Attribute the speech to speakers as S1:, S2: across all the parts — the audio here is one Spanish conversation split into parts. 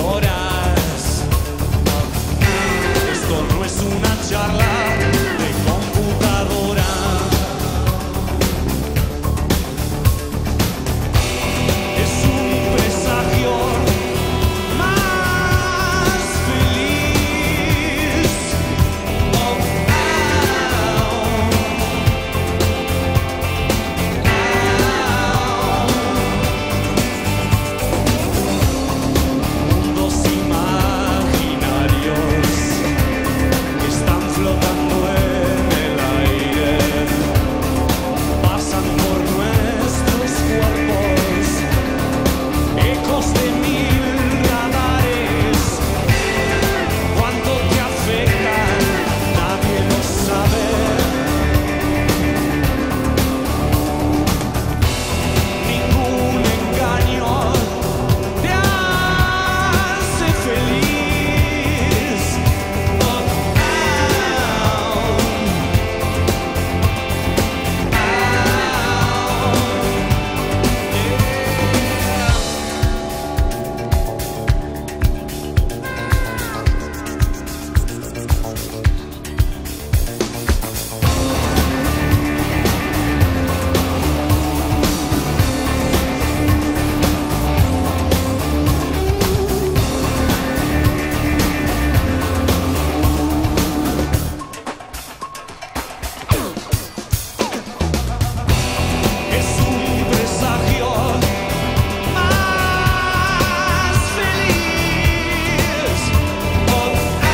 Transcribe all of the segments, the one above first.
S1: horas. Esto no es una charla de computadora. Es un presagio más feliz. Oh, mundos imaginarios que están flotando en el aire, pasan por nuestros cuerpos, ecos de mil radares. Cuánto te afectan, nadie lo sabe. Ningún engaño te hace feliz. Oh, es un presagio más feliz. Oh,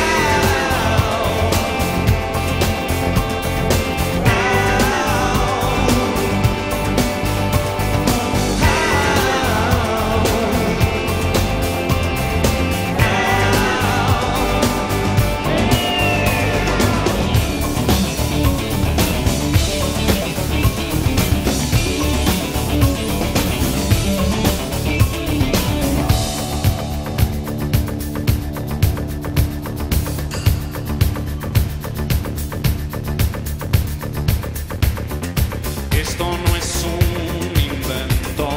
S1: esto no es un invento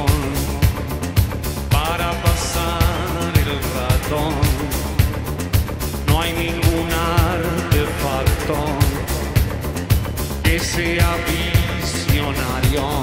S1: para pasar el rato. No hay ningún artefacto que sea visionario.